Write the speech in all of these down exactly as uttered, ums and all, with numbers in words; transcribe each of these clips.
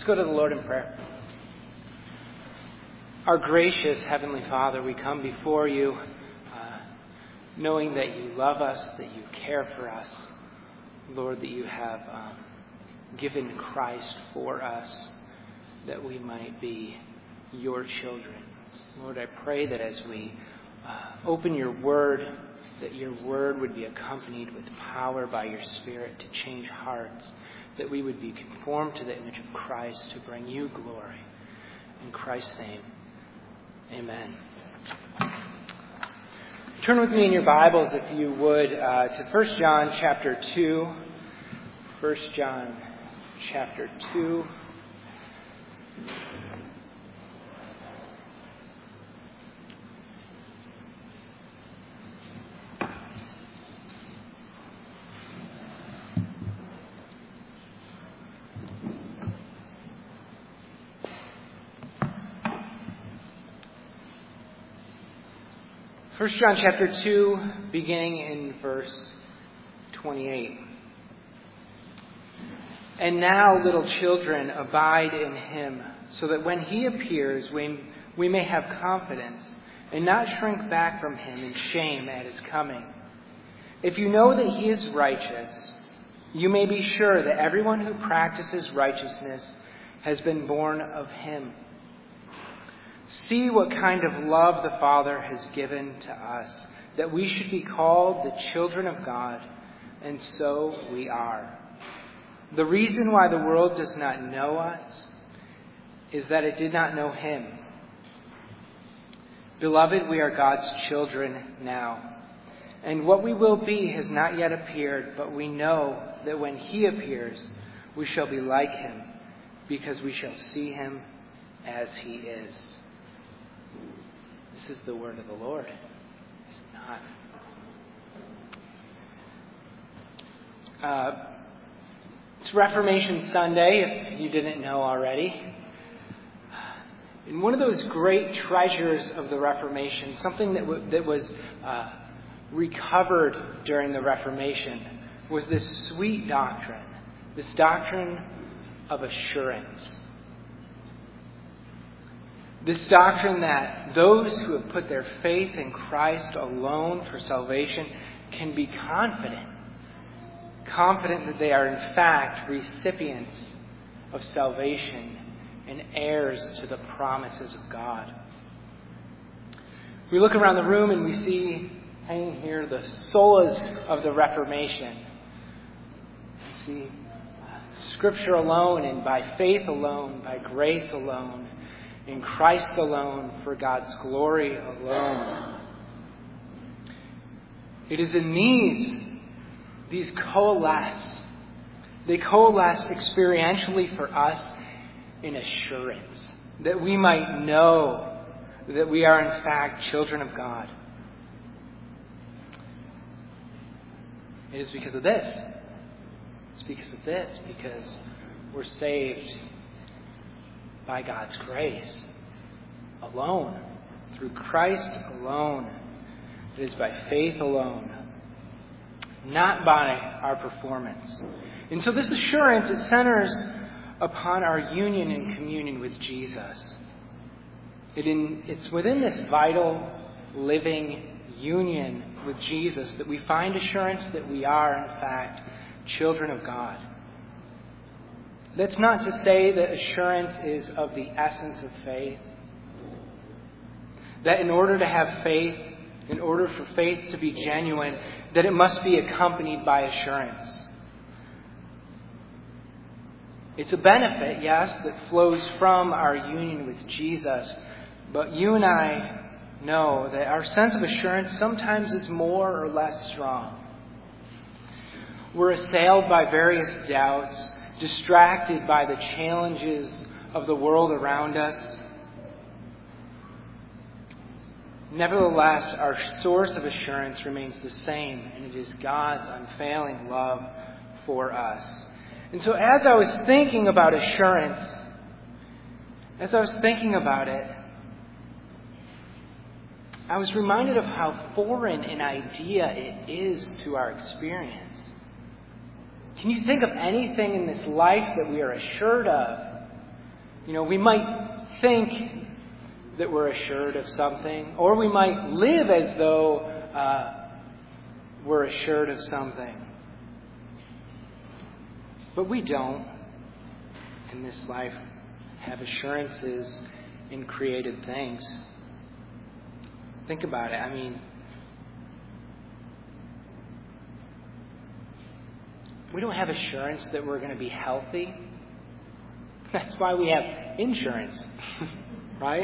Let's go to the Lord in prayer. Our gracious Heavenly Father, we come before you uh, knowing that you love us, that you care for us. Lord, that you have um, given Christ for us, that we might be your children. Lord, I pray that as we uh, open your word, that your word would be accompanied with power by your Spirit to change hearts, that we would be conformed to the image of Christ to bring you glory. In Christ's name, amen. Turn with me in your Bibles, if you would, uh, to First John chapter two. First John chapter two. First John chapter two, beginning in verse twenty-eight. And now, little children, abide in him, so that when he appears, we, we may have confidence and not shrink back from him in shame at his coming. If you know that he is righteous, you may be sure that everyone who practices righteousness has been born of him. See what kind of love the Father has given to us, that we should be called the children of God, and so we are. The reason why the world does not know us is that it did not know him. Beloved, we are God's children now, and what we will be has not yet appeared, but we know that when he appears, we shall be like him, because we shall see him as he is. This is the word of the Lord. It's not. Uh, it's Reformation Sunday, if you didn't know already. And one of those great treasures of the Reformation, something that, w- that was uh, recovered during the Reformation, was this sweet doctrine, this doctrine of assurance. This doctrine that those who have put their faith in Christ alone for salvation can be confident, confident that they are in fact recipients of salvation and heirs to the promises of God. We look around the room and we see hanging here the solas of the Reformation. We see Scripture alone, and by faith alone, by grace alone, in Christ alone, for God's glory alone. It is in these, these coalesce. They coalesce experientially for us in assurance, that we might know that we are in fact children of God. It is because of this. It's because of this, because we're saved by God's grace alone, through Christ alone. It is by faith alone, not by our performance. And so this assurance, it centers upon our union and communion with Jesus. It in, it's within this vital, living union with Jesus that we find assurance that we are, in fact, children of God. That's not to say that assurance is of the essence of faith. That in order to have faith, in order for faith to be genuine, that it must be accompanied by assurance. It's a benefit, yes, that flows from our union with Jesus. But you and I know that our sense of assurance sometimes is more or less strong. We're assailed by various doubts, distracted by the challenges of the world around us. Nevertheless, our source of assurance remains the same, and it is God's unfailing love for us. And so as I was thinking about assurance, as I was thinking about it, I was reminded of how foreign an idea it is to our experience. Can you think of anything in this life that we are assured of You know, we might think that we're assured of something, or we might live as though uh, we're assured of something. But we don't, in this life, have assurances in created things. Think about it. I mean, we don't have assurance that we're going to be healthy. That's why we have insurance, right?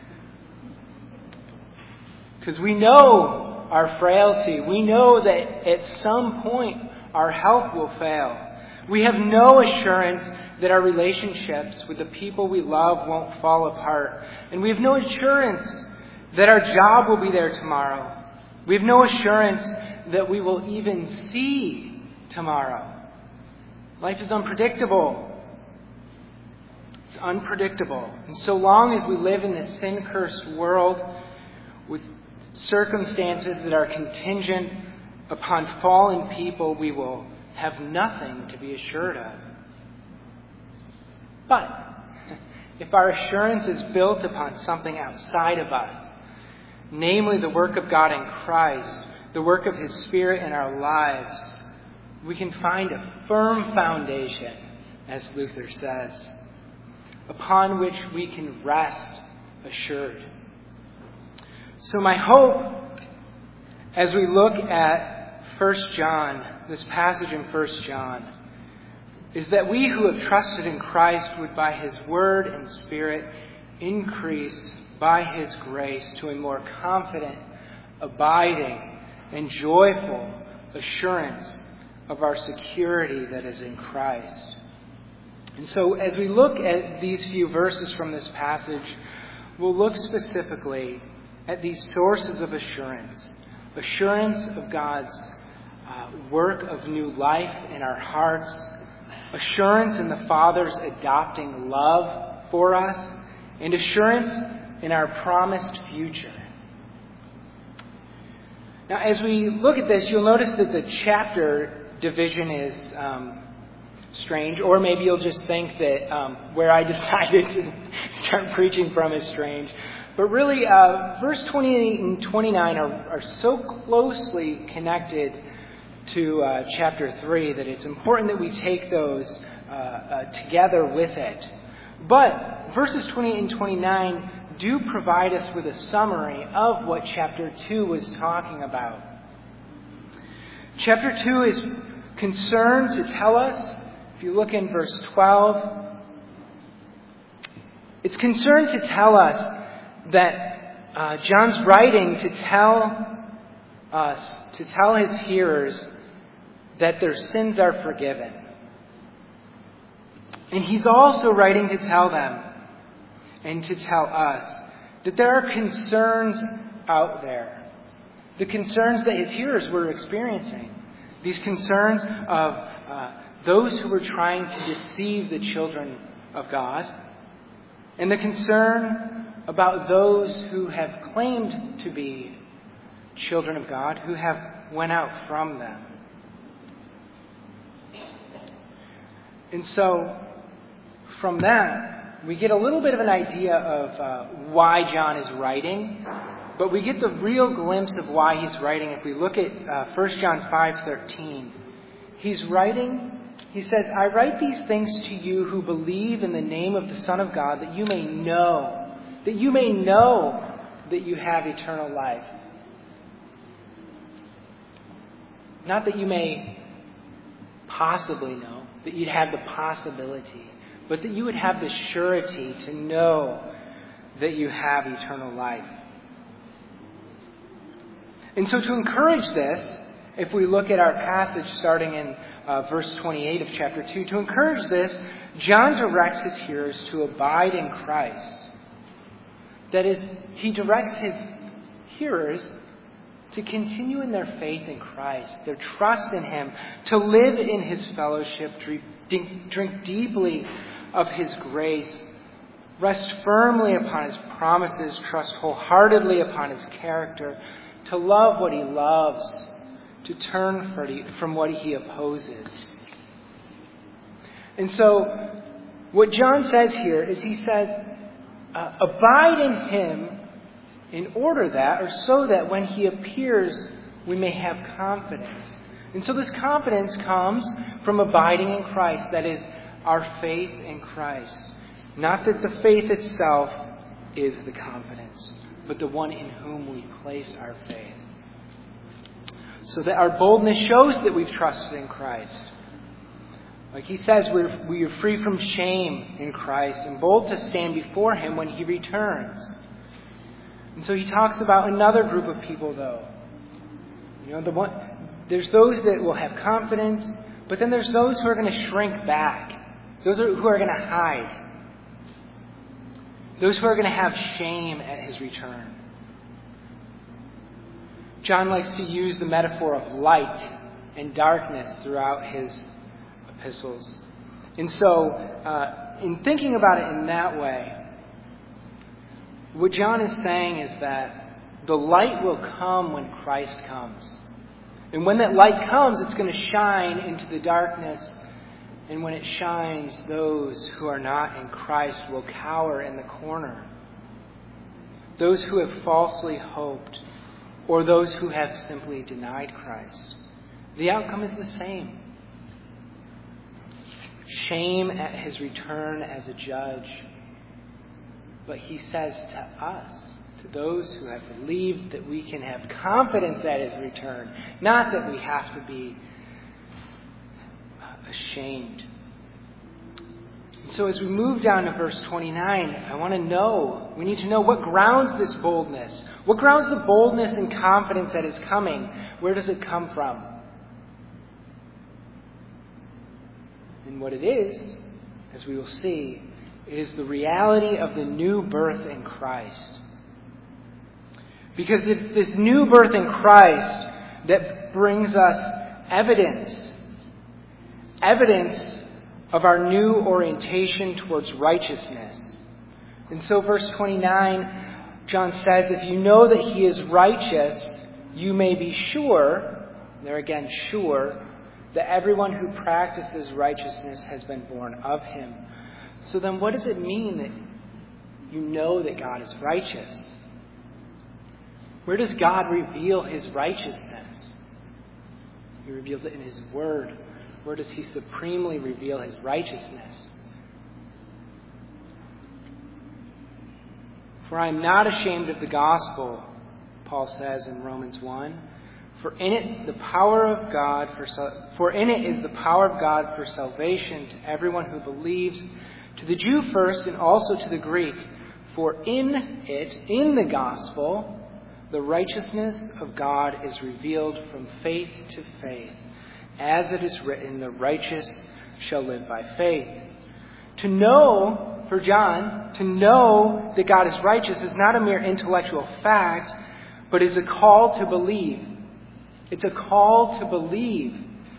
Because we know our frailty. We know that at some point our health will fail. We have no assurance that our relationships with the people we love won't fall apart. And we have no assurance that our job will be there tomorrow. We have no assurance that we will even see tomorrow. Life is unpredictable. It's unpredictable. And so long as we live in this sin-cursed world with circumstances that are contingent upon fallen people, we will have nothing to be assured of. But if our assurance is built upon something outside of us, namely the work of God in Christ, the work of His Spirit in our lives, we can find a firm foundation, as Luther says, upon which we can rest assured. So my hope, as we look at First John, this passage in First John, is that we who have trusted in Christ would by His Word and Spirit increase by His grace to a more confident, abiding, and joyful assurance of our security that is in Christ. And so as we look at these few verses from this passage, we'll look specifically at these sources of assurance. Assurance of God's uh, work of new life in our hearts. Assurance in the Father's adopting love for us. And assurance in our promised future. Now, as we look at this, you'll notice that the chapter division is um, strange, or maybe you'll just think that um, where I decided to start preaching from is strange. But really, uh, verse twenty-eight and twenty-nine are, are so closely connected to uh, chapter three that it's important that we take those uh, uh, together with it. But verses twenty-eight and twenty-nine do provide us with a summary of what chapter two was talking about. Chapter two is concerned to tell us, if you look in verse twelve, it's concerned to tell us that uh, John's writing to tell us, to tell his hearers that their sins are forgiven. And he's also writing to tell them and to tell us that there are concerns out there. The concerns that his hearers were experiencing. These concerns of uh, those who were trying to deceive the children of God. And the concern about those who have claimed to be children of God, who have went out from them. And so, from that, we get a little bit of an idea of uh, why John is writing, but we get the real glimpse of why he's writing if we look at uh, First John five thirteen. He's writing, he says, I write these things to you who believe in the name of the Son of God, that you may know, that you may know that you have eternal life. Not that you may possibly know, that you'd have the possibility, but that you would have the surety to know that you have eternal life. And so to encourage this, if we look at our passage starting in uh, verse twenty-eight of chapter two, to encourage this, John directs his hearers to abide in Christ. That is, he directs his hearers to continue in their faith in Christ, their trust in Him, to live in His fellowship, drink, drink deeply of His grace, rest firmly upon His promises, trust wholeheartedly upon His character, to love what He loves, to turn from what He opposes. And so, What John says here is he says, uh, abide in him in order that, or so that when he appears, we may have confidence. And so this confidence comes from abiding in Christ. That is, our faith in Christ. Not that the faith itself is the confidence, but the one in whom we place our faith. So that our boldness shows that we've trusted in Christ. Like he says, we're, we are free from shame in Christ and bold to stand before him when he returns. And so he talks about another group of people, though. You know, the one, there's those that will have confidence, but then there's those who are going to shrink back. Those are, who are going to hide. Those who are going to have shame at his return. John likes to use the metaphor of light and darkness throughout his epistles. And so, uh, in thinking about it in that way, what John is saying is that the light will come when Christ comes. And when that light comes, it's going to shine into the darkness. And when it shines, those who are not in Christ will cower in the corner. Those who have falsely hoped, or those who have simply denied Christ. The outcome is the same. Shame at his return as a judge. But he says to us, to those who have believed, that we can have confidence at his return. Not that we have to be ashamed. And so as we move down to verse twenty-nine, I want to know, we need to know what grounds this boldness. What grounds the boldness and confidence that is coming? Where does it come from? And what it is, as we will see, it is the reality of the new birth in Christ. Because it's this new birth in Christ that brings us evidence. Evidence of our new orientation towards righteousness. And so verse twenty-nine, John says, if you know that he is righteous, you may be sure, there again, sure, that everyone who practices righteousness has been born of him. So then what does it mean that you know that God is righteous? Where does God reveal his righteousness? He reveals it in his word. Where does he supremely reveal his righteousness? For I am not ashamed of the gospel, Paul says in Romans one. For in it the power of God for for in it is the power of God for salvation to everyone who believes, to the Jew first and also to the Greek. For in it, in the gospel, the righteousness of God is revealed from faith to faith. As it is written, the righteous shall live by faith. To know, for John, to know that God is righteous is not a mere intellectual fact, but is a call to believe. It's a call to believe.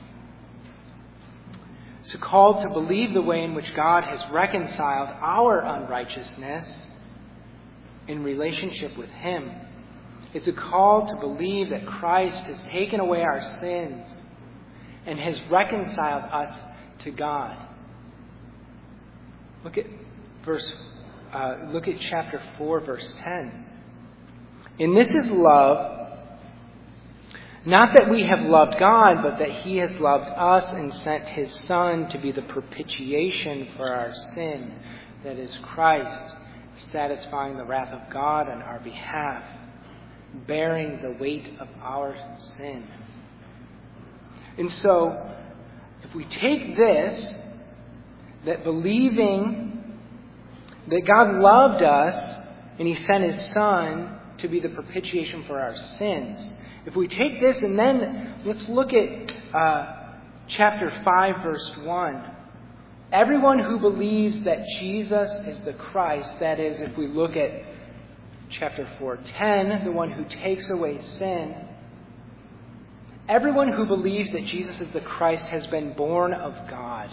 It's a call to believe the way in which God has reconciled our unrighteousness in relationship with him. It's a call to believe that Christ has taken away our sins and has reconciled us to God. Look at verse. Uh, look at chapter four, verse ten. And this is love. Not that we have loved God, but that he has loved us and sent his Son to be the propitiation for our sin. That is Christ, satisfying the wrath of God on our behalf, bearing the weight of our sin. And so, if we take this, that believing that God loved us and he sent his Son to be the propitiation for our sins, if we take this and then let's look at uh, chapter five, verse one. Everyone who believes that Jesus is the Christ, that is, if we look at chapter four ten, the one who takes away sin, everyone who believes that Jesus is the Christ has been born of God.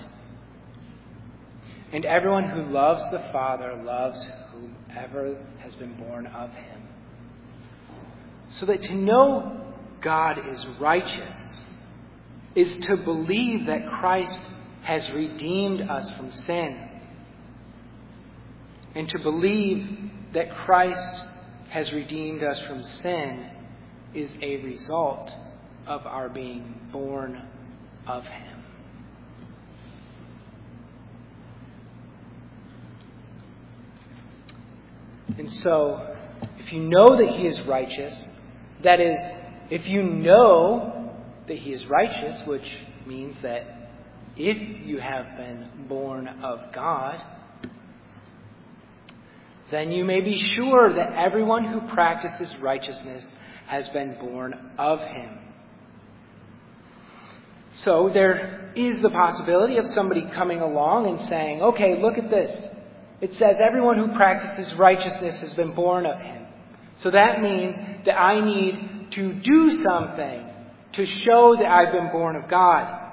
And everyone who loves the Father loves whomever has been born of him. So that to know God is righteous is to believe that Christ has redeemed us from sin. And to believe that Christ has redeemed us from sin is a result of our being born of Him. And so, if you know that He is righteous, that is, if you know that He is righteous, which means that if you have been born of God, then you may be sure that everyone who practices righteousness has been born of Him. So there is the possibility of somebody coming along and saying, okay, look at this. It says everyone who practices righteousness has been born of Him. So that means that I need to do something to show that I've been born of God.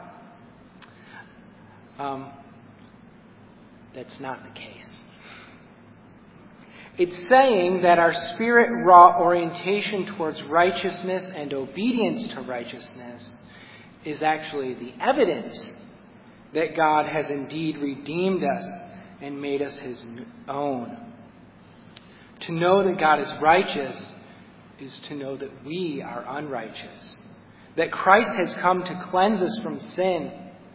Um, that's not the case. It's saying that our spirit-wrought orientation towards righteousness and obedience to righteousness is actually the evidence that God has indeed redeemed us and made us His own. To know that God is righteous is to know that we are unrighteous. That Christ has come to cleanse us from sin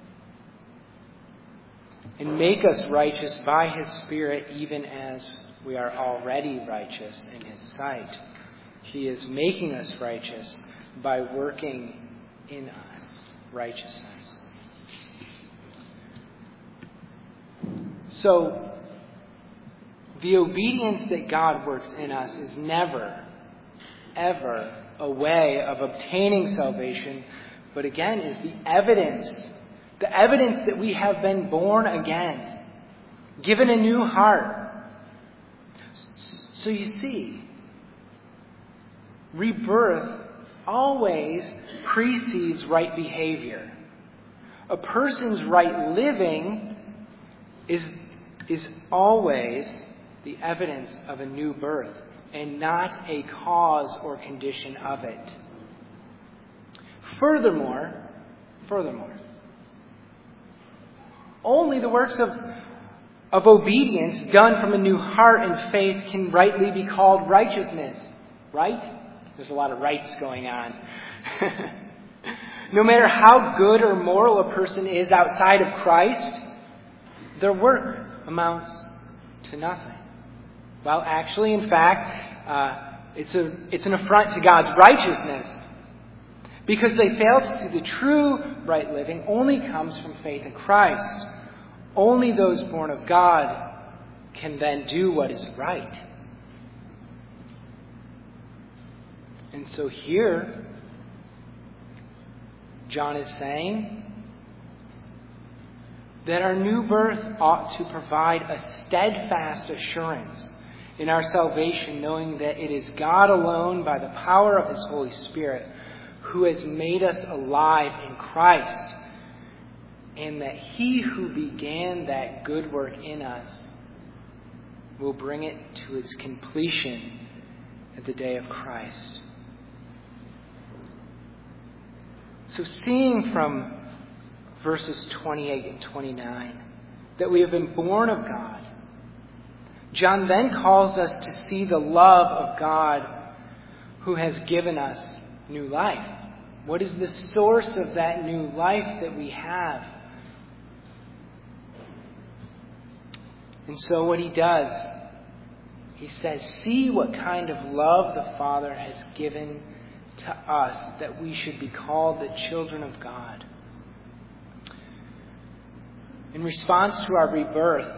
and make us righteous by His Spirit, even as we are already righteous in His sight. He is making us righteous by working in us righteousness. So, the obedience that God works in us is never, ever a way of obtaining salvation, but again is the evidence, the evidence that we have been born again, given a new heart. So you see, rebirth always precedes right behavior. A person's right living is, is always the evidence of a new birth and not a cause or condition of it. Furthermore, furthermore, only the works of of obedience done from a new heart and faith can rightly be called righteousness. Right? There's a lot of rights going on. No matter how good or moral a person is outside of Christ, their work amounts to nothing. Well, actually, in fact, uh, it's a it's an affront to God's righteousness, because they fail to see the true right living only comes from faith in Christ. Only those born of God can then do what is right. And so here, John is saying that our new birth ought to provide a steadfast assurance in our salvation, knowing that it is God alone, by the power of His Holy Spirit, who has made us alive in Christ, and that He who began that good work in us will bring it to its completion at the day of Christ. So seeing from verses twenty-eight and twenty-nine that we have been born of God, John then calls us to see the love of God who has given us new life. What is the source of that new life that we have? And so what he does, he says, see what kind of love the Father has given to us, that we should be called the children of God. In response to our rebirth,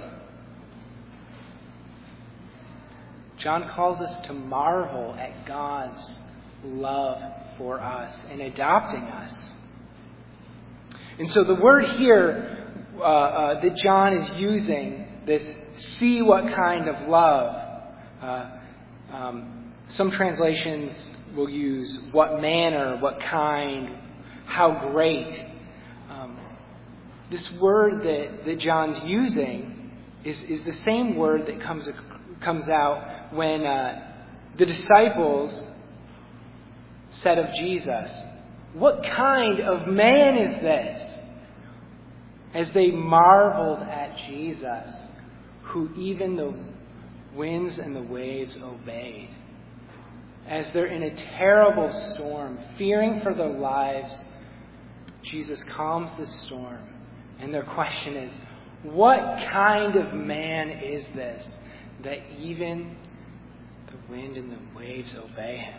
John calls us to marvel at God's love for us and adopting us. And so the word here uh, uh, that John is using, this see what kind of love, uh, um, some translations will use what manner, what kind, how great. Um, this word that, that John's using is, is the same word that comes, comes out when uh, the disciples said of Jesus, "What kind of man is this?" As they marveled at Jesus, who even the winds and the waves obeyed. As they're in a terrible storm, fearing for their lives, Jesus calms the storm. And their question is, what kind of man is this that even the wind and the waves obey him?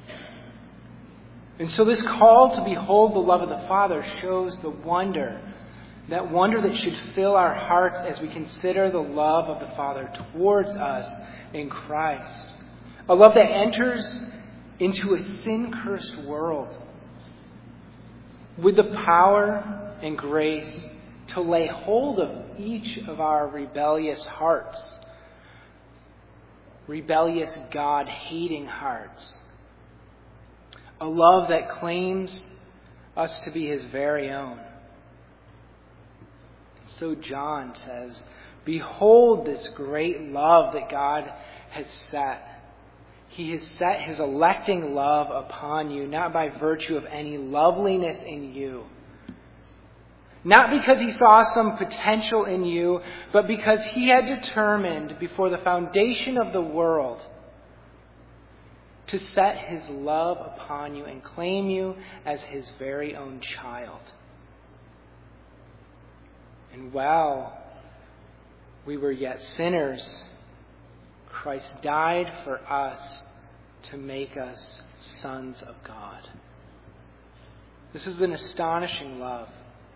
And so this call to behold the love of the Father shows the wonder, that wonder that should fill our hearts as we consider the love of the Father towards us in Christ. A love that enters into a sin-cursed world with the power and grace to lay hold of each of our rebellious hearts, rebellious God-hating hearts. A love that claims us to be his very own. So John says, behold this great love that God has set. He has set his electing love upon you, not by virtue of any loveliness in you. Not because he saw some potential in you, but because he had determined before the foundation of the world to set his love upon you and claim you as his very own child. And while we were yet sinners, Christ died for us to make us sons of God. This is an astonishing love.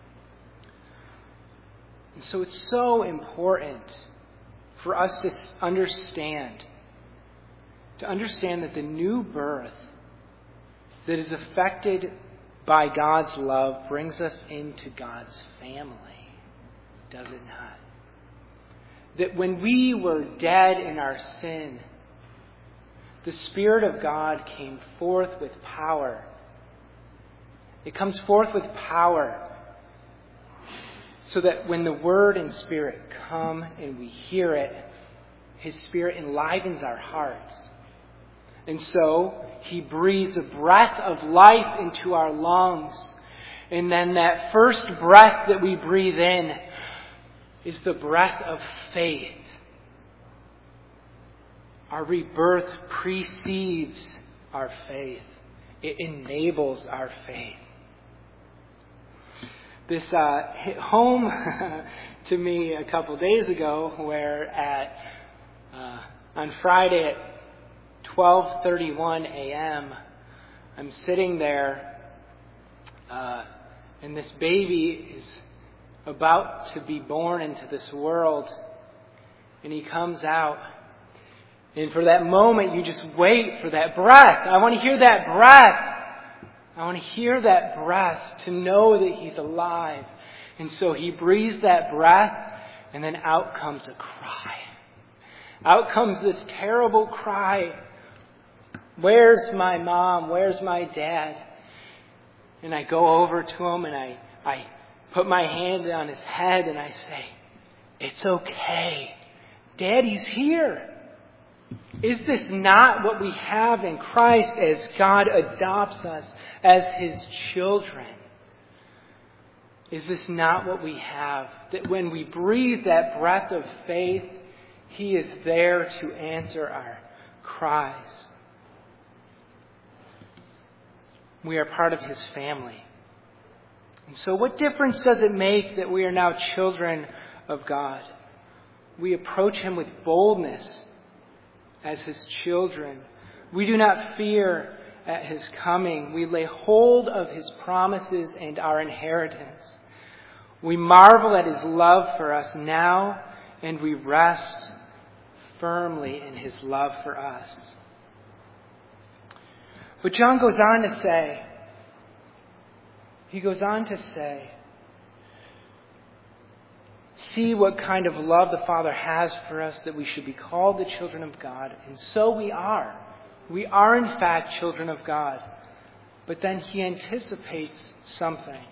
And so it's so important for us to understand, to understand that the new birth that is affected by God's love brings us into God's family. Does it not? That when we were dead in our sin, the Spirit of God came forth with power. It comes forth with power so that when the Word and Spirit come and we hear it, his Spirit enlivens our hearts. And so he breathes a breath of life into our lungs. And then that first breath that we breathe in is the breath of faith. Our rebirth precedes our faith. It enables our faith. This uh, hit home to me a couple days ago, where at uh, on Friday at twelve thirty-one a.m. I'm sitting there, uh, and this baby is about to be born into this world, and he comes out. And for that moment, you just wait for that breath. I want to hear that breath. I want to hear that breath to know that he's alive. And so he breathes that breath, and then out comes a cry. Out comes this terrible cry. Where's my mom? Where's my dad? And I go over to him and I, I put my hand on his head and I say, it's okay. Daddy's here. Is this not what we have in Christ as God adopts us as his children? Is this not what we have? That when we breathe that breath of faith, he is there to answer our cries. We are part of his family. And so what difference does it make that we are now children of God? We approach him with boldness as his children. We do not fear at his coming. We lay hold of his promises and our inheritance. We marvel at his love for us now, and we rest firmly in his love for us. But John goes on to say, he goes on to say, see what kind of love the Father has for us, that we should be called the children of God. And so we are. We are in fact children of God. But then he anticipates something.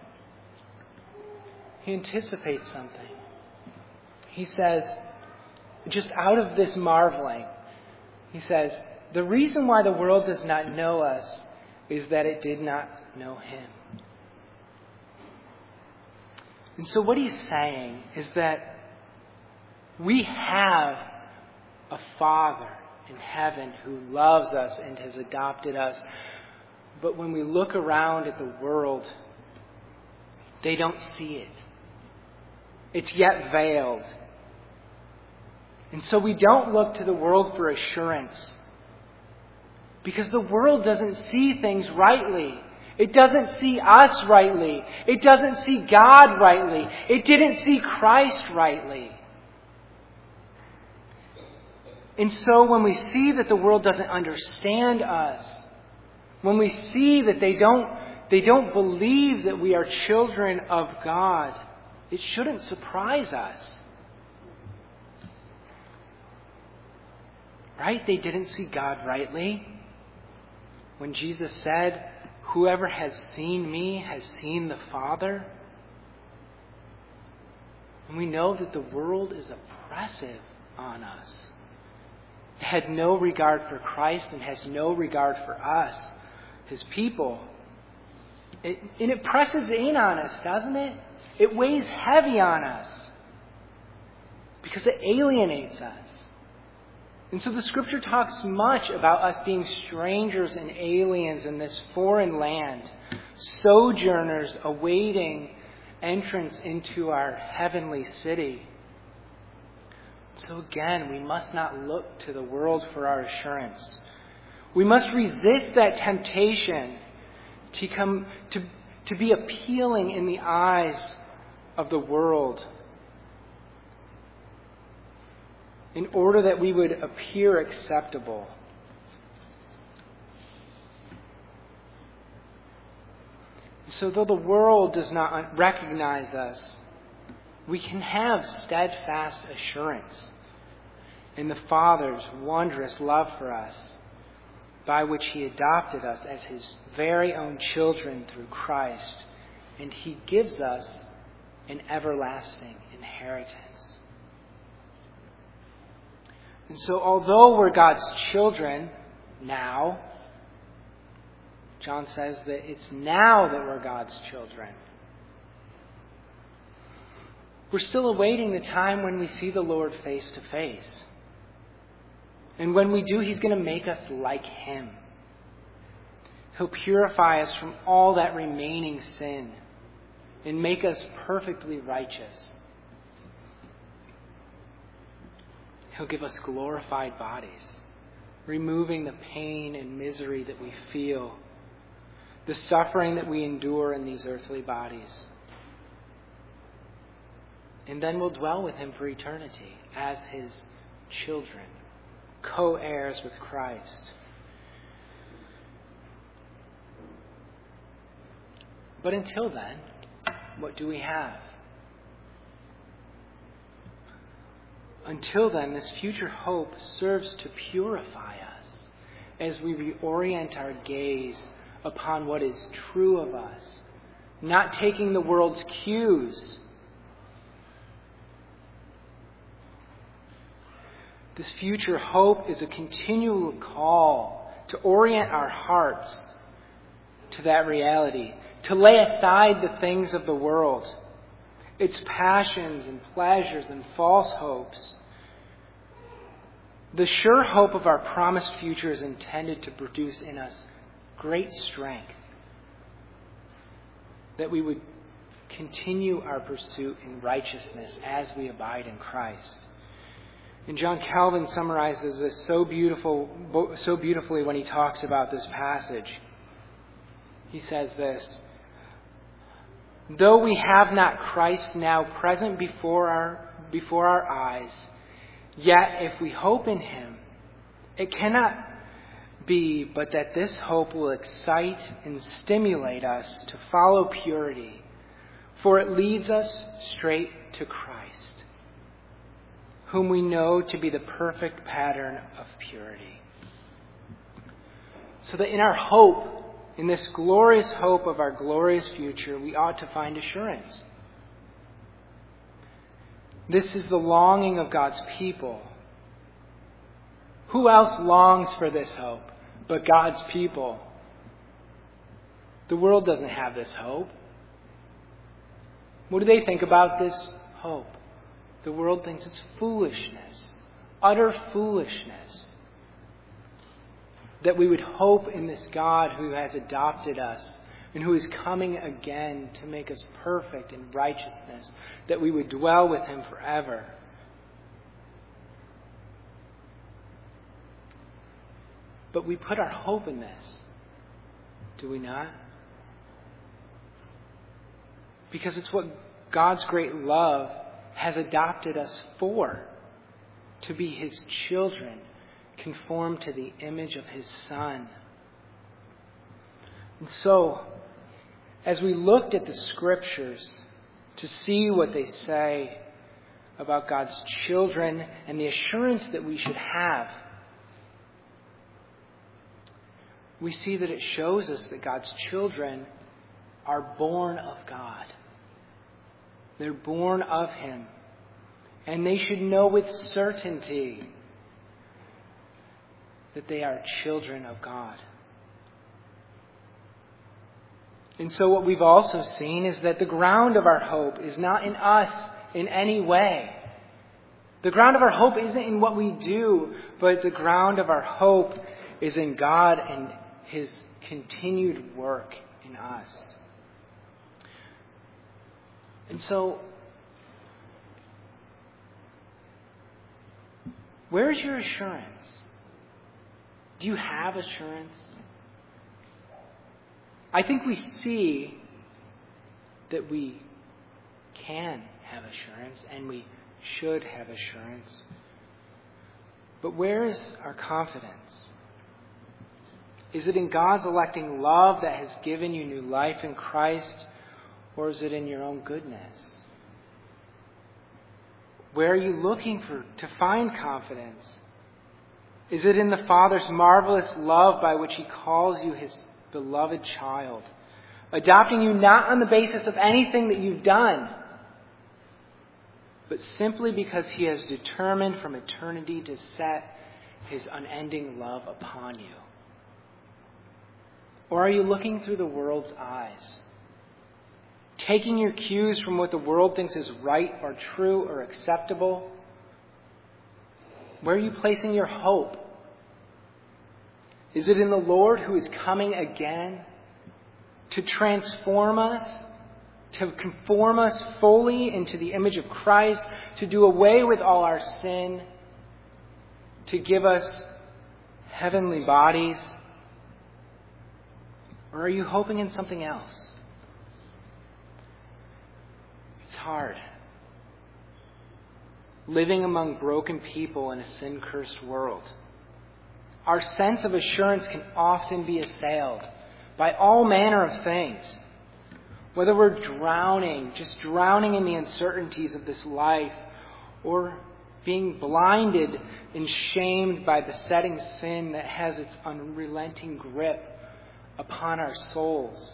He anticipates something. He says, just out of this marveling, he says, the reason why the world does not know us is that it did not know him. And so what he's saying is that we have a Father in heaven who loves us and has adopted us. But when we look around at the world, they don't see it. It's yet veiled. And so we don't look to the world for assurance, because the world doesn't see things rightly. It doesn't see us rightly. It doesn't see God rightly. It didn't see Christ rightly. And so when we see that the world doesn't understand us, when we see that they don't, they don't believe that we are children of God, it shouldn't surprise us. Right? They didn't see God rightly. When Jesus said, "Whoever has seen me has seen the Father." And we know that the world is oppressive on us. It had no regard for Christ and has no regard for us, His people. It, and it presses in on us, doesn't it? It weighs heavy on us because it alienates us. And so the Scripture talks much about us being strangers and aliens in this foreign land, sojourners awaiting entrance into our heavenly city. So again, we must not look to the world for our assurance. We must resist that temptation to come to, to be appealing in the eyes of the world, in order that we would appear acceptable. So though the world does not recognize us, we can have steadfast assurance in the Father's wondrous love for us, by which He adopted us as His very own children through Christ, and He gives us an everlasting inheritance. And so although we're God's children now, John says that it's now that we're God's children. We're still awaiting the time when we see the Lord face to face. And when we do, He's going to make us like Him. He'll purify us from all that remaining sin and make us perfectly righteous. He'll give us glorified bodies, removing the pain and misery that we feel, the suffering that we endure in these earthly bodies. And then we'll dwell with Him for eternity as His children, co-heirs with Christ. But until then, what do we have? Until then, this future hope serves to purify us as we reorient our gaze upon what is true of us, not taking the world's cues. This future hope is a continual call to orient our hearts to that reality, to lay aside the things of the world, its passions and pleasures and false hopes. The sure hope of our promised future is intended to produce in us great strength, that we would continue our pursuit in righteousness as we abide in Christ. And John Calvin summarizes this so beautiful, so beautifully when he talks about this passage. He says this: "Though we have not Christ now present before our before our eyes, yet if we hope in Him, it cannot be but that this hope will excite and stimulate us to follow purity, for it leads us straight to Christ, whom we know to be the perfect pattern of purity." So that in our hope, in this glorious hope of our glorious future, we ought to find assurance. This is the longing of God's people. Who else longs for this hope but God's people? The world doesn't have this hope. What do they think about this hope? The world thinks it's foolishness. utter foolishness that we would hope in this God who has adopted us and who is coming again to make us perfect in righteousness, that we would dwell with him forever. But we put our hope in this, do we not? Because it's what God's great love has adopted us for, to be his children, conformed to the image of his Son. And so, as we looked at the Scriptures to see what they say about God's children and the assurance that we should have, we see that it shows us that God's children are born of God. They're born of him. And they should know with certainty that they are children of God. And so what we've also seen is that the ground of our hope is not in us in any way. The ground of our hope isn't in what we do, but the ground of our hope is in God and his continued work in us. And so, where's your assurance? Do you have assurance? I think we see that we can have assurance and we should have assurance. But where is our confidence? Is it in God's electing love that has given you new life in Christ, or is it in your own goodness? Where are you looking for to find confidence? Is it in the Father's marvelous love by which he calls you his beloved child, adopting you not on the basis of anything that you've done, but simply because he has determined from eternity to set his unending love upon you? Or are you looking through the world's eyes, taking your cues from what the world thinks is right or true or acceptable? Where are you placing your hope? Is it in the Lord who is coming again to transform us, to conform us fully into the image of Christ, to do away with all our sin, to give us heavenly bodies? Or are you hoping in something else? It's hard. Living among broken people in a sin-cursed world. Our sense of assurance can often be assailed by all manner of things. Whether we're drowning, just drowning in the uncertainties of this life, or being blinded and shamed by besetting sin that has its unrelenting grip upon our souls.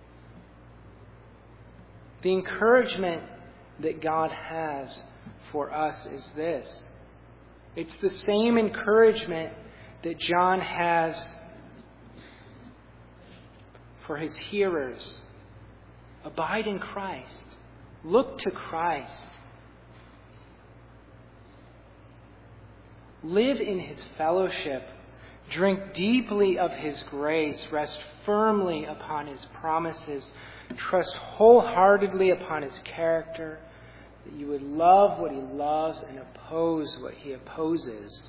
The encouragement that God has for us is this. It's the same encouragement that John has for his hearers. Abide in Christ. Look to Christ. Live in his fellowship. Drink deeply of his grace. Rest firmly upon his promises. Trust wholeheartedly upon his character. That you would love what he loves and oppose what he opposes.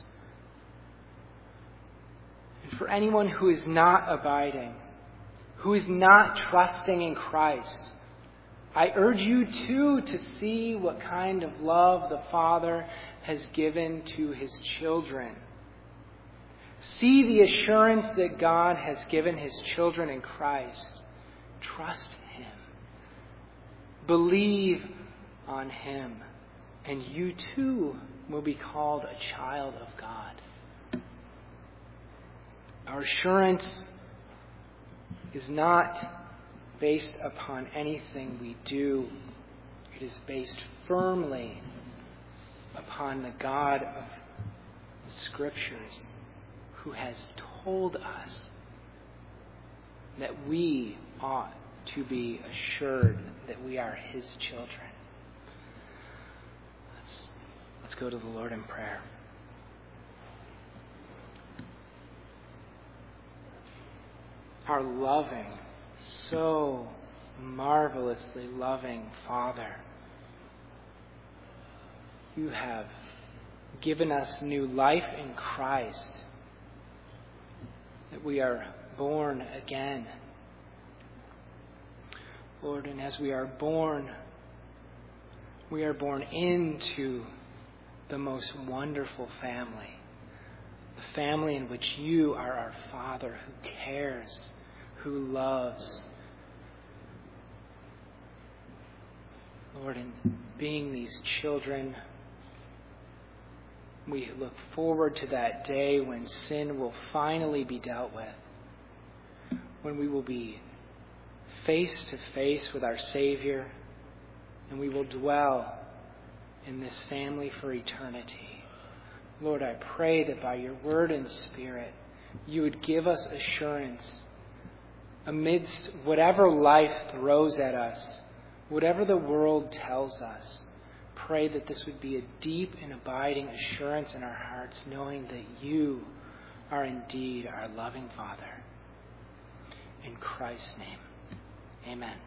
And for anyone who is not abiding, who is not trusting in Christ, I urge you too to see what kind of love the Father has given to his children. See the assurance that God has given his children in Christ. Trust him. Believe on him. And you too will be called a child of God. Our assurance is not based upon anything we do. It is based firmly upon the God of the Scriptures, who has told us that we ought to be assured that we are his children. Let's, let's go to the Lord in prayer. our loving, so marvelously loving Father. You have given us new life in Christ, that we are born again. Lord, and as we are born, we are born into the most wonderful family, the family in which you are our Father who cares, who loves. Lord, in being these children, we look forward to that day when sin will finally be dealt with, when we will be face to face with our Savior, and we will dwell in this family for eternity. Lord, I pray that by your word and Spirit, you would give us assurance amidst whatever life throws at us, whatever the world tells us. Pray that this would be a deep and abiding assurance in our hearts, knowing that you are indeed our loving Father. In Christ's name, amen.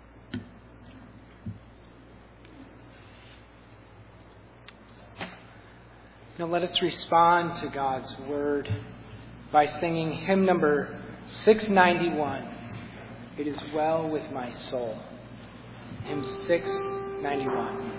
Now let us respond to God's word by singing hymn number six ninety-one, It Is Well With My Soul. Hymn six ninety-one.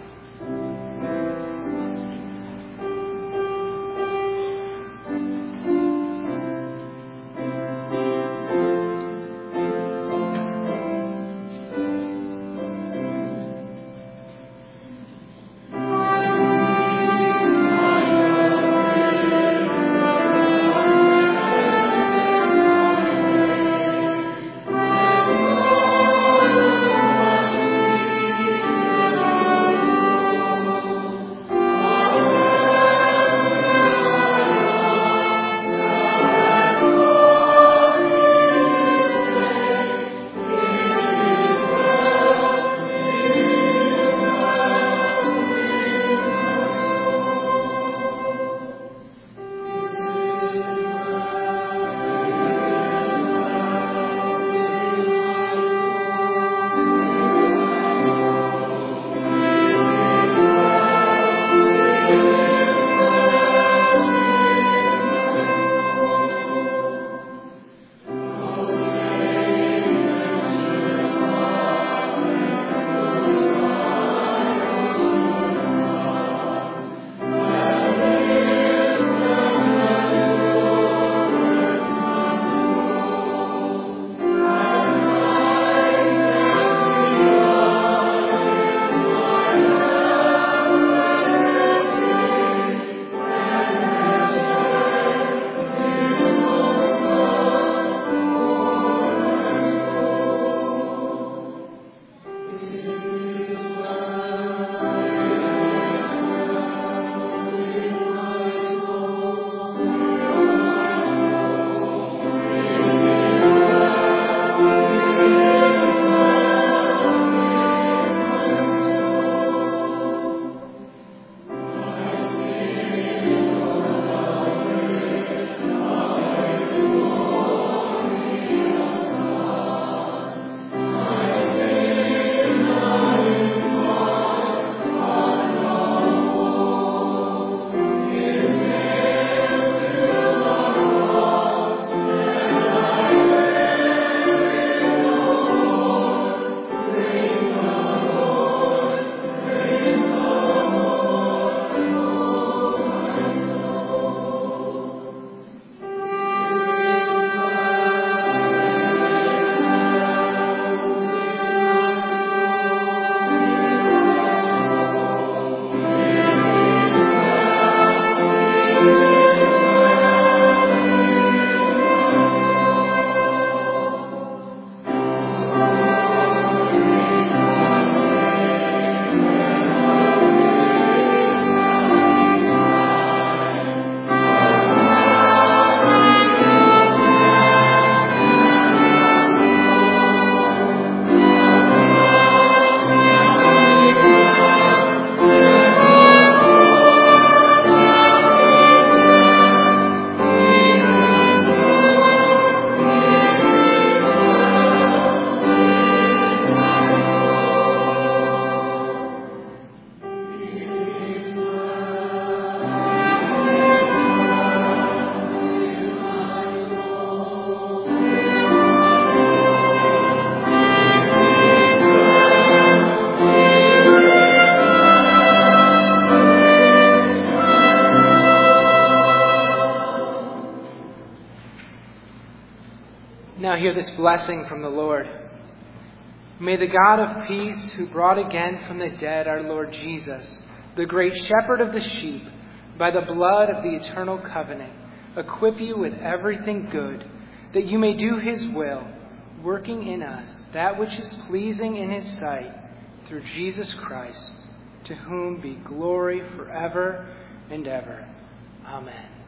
hear this blessing from the Lord. May the God of peace, who brought again from the dead our Lord Jesus, the great shepherd of the sheep, by the blood of the eternal covenant, equip you with everything good, that you may do his will, working in us that which is pleasing in his sight, through Jesus Christ, to whom be glory forever and ever. Amen.